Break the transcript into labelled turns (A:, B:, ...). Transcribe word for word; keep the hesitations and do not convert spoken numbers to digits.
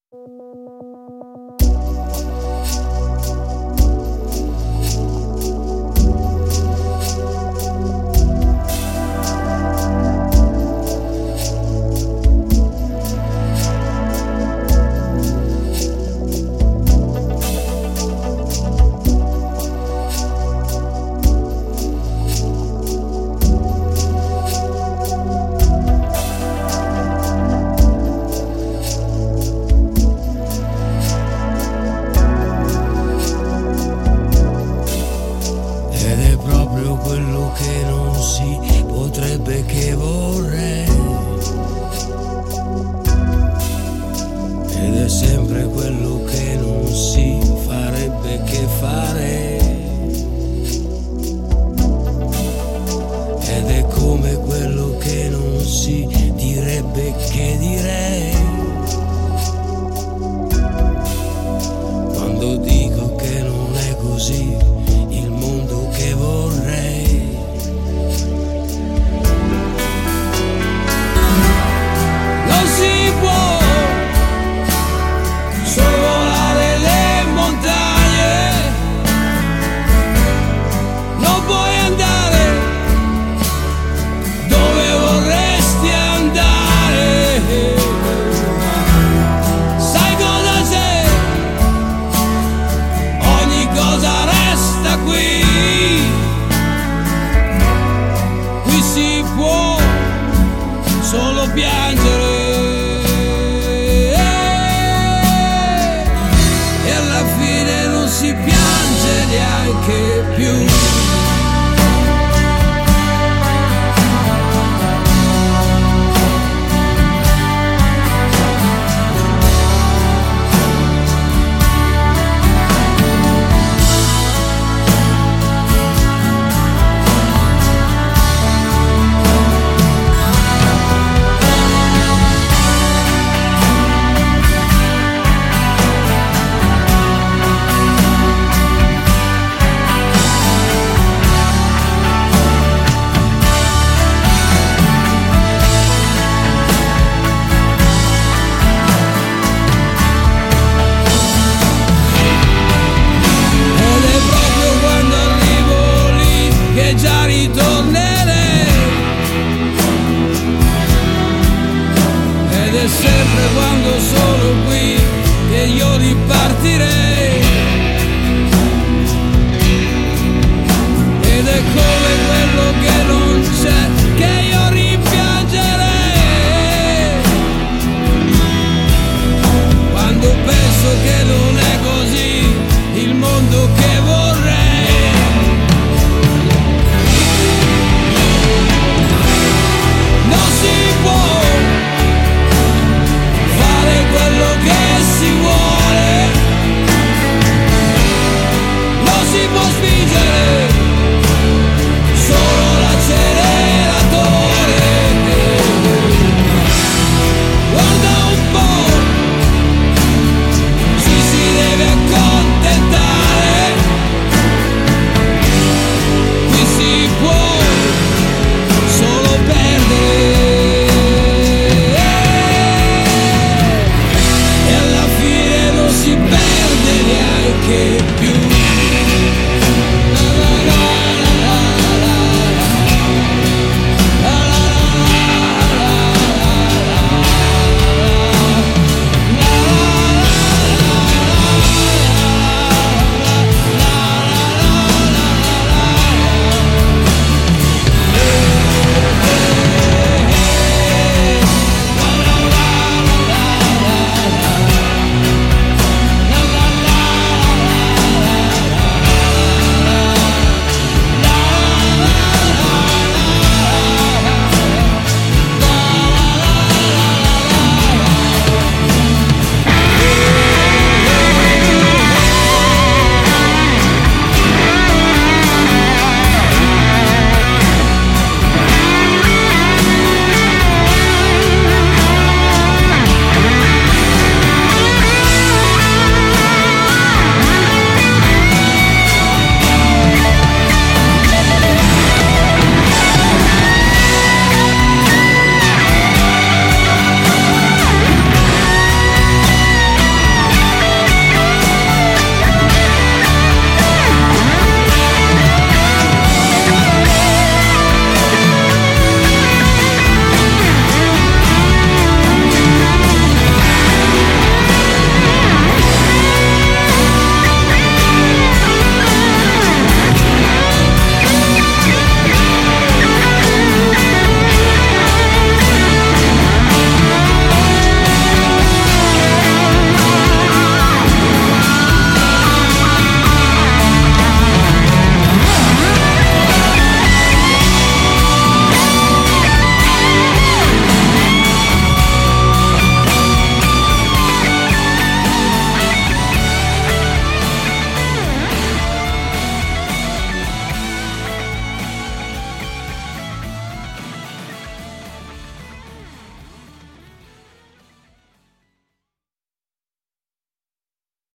A: Quello che non si potrebbe, che vorrei, ed è sempre quello che non si farebbe, che farei, ed è come quello che non si direbbe, che direi, quando dico che non è così il mondo che vorrei. Non si può sorvolare le montagne, non puoi andare dove vorresti andare. Sai cosa c'è? Ogni cosa resta qui. Qui si può solo piangere, e alla fine non si piange neanche più. Già ritornerei, ed è sempre quando sono qui che io ripartirei, ed è come